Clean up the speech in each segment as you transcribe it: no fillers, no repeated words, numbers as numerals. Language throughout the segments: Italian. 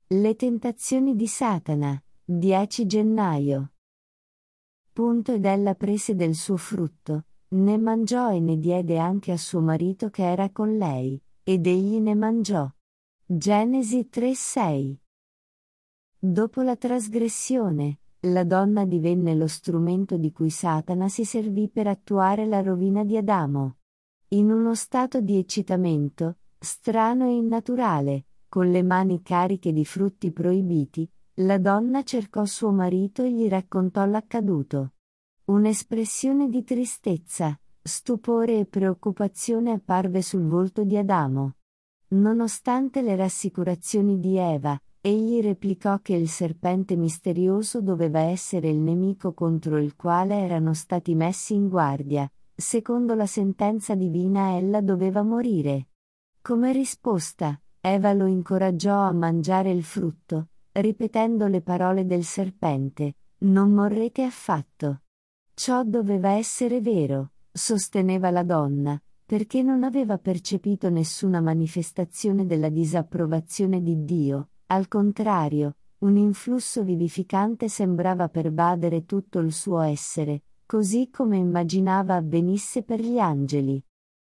Le tentazioni di Satana, 10 gennaio. Ed ella prese del suo frutto, ne mangiò e ne diede anche a suo marito che era con lei, ed egli ne mangiò. Genesi 3:6. Dopo la trasgressione, la donna divenne lo strumento di cui Satana si servì per attuare la rovina di Adamo. In uno stato di eccitamento, strano e innaturale, con le mani cariche di frutti proibiti, la donna cercò suo marito e gli raccontò l'accaduto. Un'espressione di tristezza, stupore e preoccupazione apparve sul volto di Adamo. Nonostante le rassicurazioni di Eva, egli replicò che il serpente misterioso doveva essere il nemico contro il quale erano stati messi in guardia. Secondo la sentenza divina ella doveva morire. Come risposta, Eva lo incoraggiò a mangiare il frutto, ripetendo le parole del serpente: non morrete affatto. Ciò doveva essere vero, sosteneva la donna, perché non aveva percepito nessuna manifestazione della disapprovazione di Dio, al contrario, un influsso vivificante sembrava pervadere tutto il suo essere, così come immaginava avvenisse per gli angeli.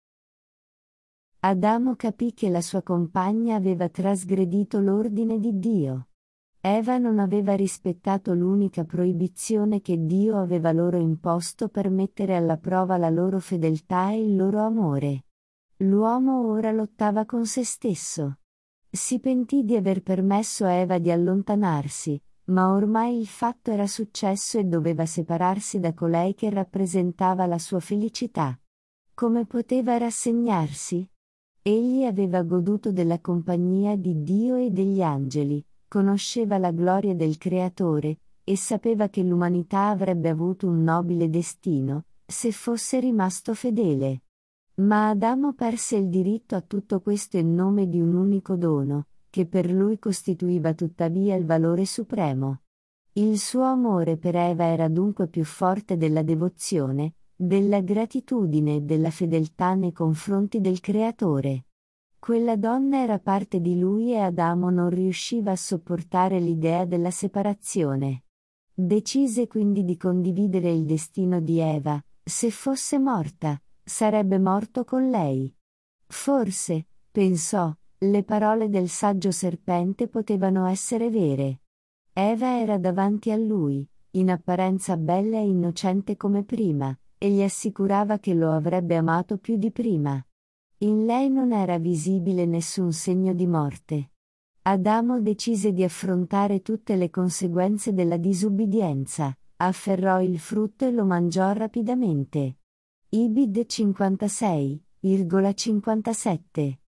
Adamo capì che la sua compagna aveva trasgredito l'ordine di Dio. Eva non aveva rispettato l'unica proibizione che Dio aveva loro imposto per mettere alla prova la loro fedeltà e il loro amore. L'uomo ora lottava con se stesso. Si pentì di aver permesso a Eva di allontanarsi, ma ormai il fatto era successo e doveva separarsi da colei che rappresentava la sua felicità. Come poteva rassegnarsi? Egli aveva goduto della compagnia di Dio e degli angeli, conosceva la gloria del Creatore, e sapeva che l'umanità avrebbe avuto un nobile destino, se fosse rimasto fedele. Ma Adamo perse il diritto a tutto questo in nome di un unico dono, che per lui costituiva tuttavia il valore supremo. Il suo amore per Eva era dunque più forte della devozione, della gratitudine e della fedeltà nei confronti del Creatore. Quella donna era parte di lui e Adamo non riusciva a sopportare l'idea della separazione. Decise quindi di condividere il destino di Eva. Se fosse morta, sarebbe morto con lei. Forse, pensò, le parole del saggio serpente potevano essere vere. Eva era davanti a lui, in apparenza bella e innocente come prima, e gli assicurava che lo avrebbe amato più di prima. In lei non era visibile nessun segno di morte. Adamo decise di affrontare tutte le conseguenze della disubbidienza, afferrò il frutto e lo mangiò rapidamente. Ibid 56,57